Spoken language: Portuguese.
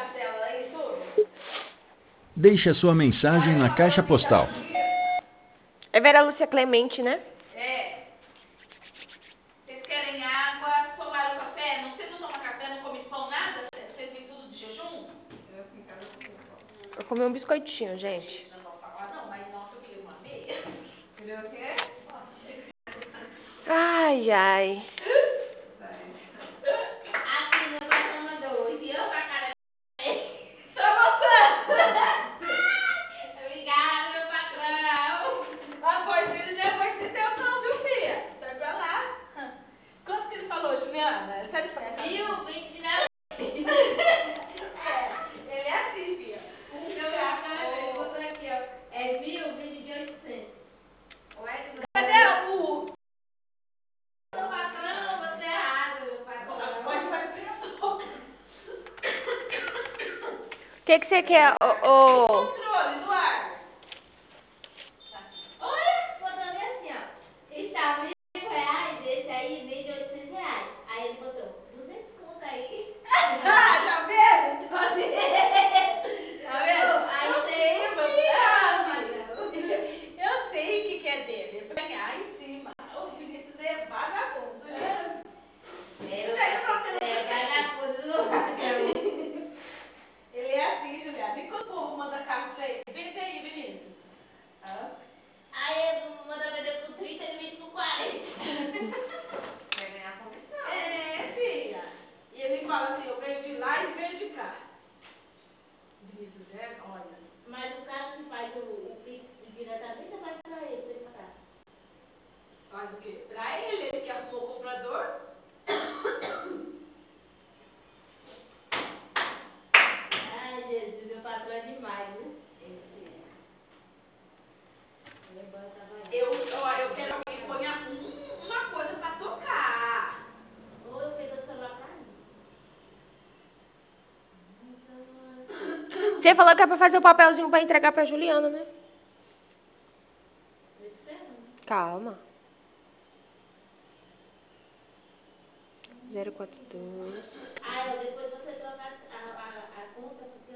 WhatsApp dela aí, tudo? Deixe a sua mensagem na caixa postal. É Vera Lúcia Clemente, né? É. Vocês querem água? Tomaram café? Você não toma café, não come pão, nada? Vocês vêm tudo de jejum? Eu comi um biscoitinho, gente. Não vou falar não, mas nossa, eu queria uma meia. Queria o quê? Ai, ai. Aqui meu patrão mandou, enviou pra cara. Tá mostrando? Obrigada, meu patrão. A Porcílio não é Porcílio teu não, viu, filha? Sai pra lá. Quanto que ele falou, Juliana? Sério, foi essa? 1029. Ele é assim, filha. Meu patrão, ele botou aqui, ó. É 1000, de 800. Cadê o... Meu patrão, você é errado, meu patrão. Pode fazer a boca. O que você quer, Controle do ar. Olha, botou bem assim, ó. Está R$1.000, esse aí, 1.800. Aí ele botou 200 conto aí. Tá vendo? Tá vendo? Aí Eu você sei, confia, patrão. Eu sei o que é dele. É ganhar em cima. O Vinícius é vagabundo, né? Isso aí não tá sendo... É vagabundo do patrão. Ele é assim, Juliana. E quando o povo manda carro pra ele? Vende aí, Vinícius. Aí eu mando vender por 30, ele vende por 40. Vai ganhar comissão. É, filha. E ele fala assim, eu ganho de lá e ganho de cá. Vinícius é, olha. Mas o cara que faz o Pix diretamente, faz pra ele pagar. Faz o quê? Pra ele, ele que arrumou o comprador. Ai, Jesus, meu patrão é demais, viu? Ele é bom trabalhar. Eu quero que ponha uma coisa pra tocar. Ou eu pego o celular pra mim. Você falou que é pra fazer o papelzinho pra entregar pra Juliana, né? Tô esperando. Calma. 042.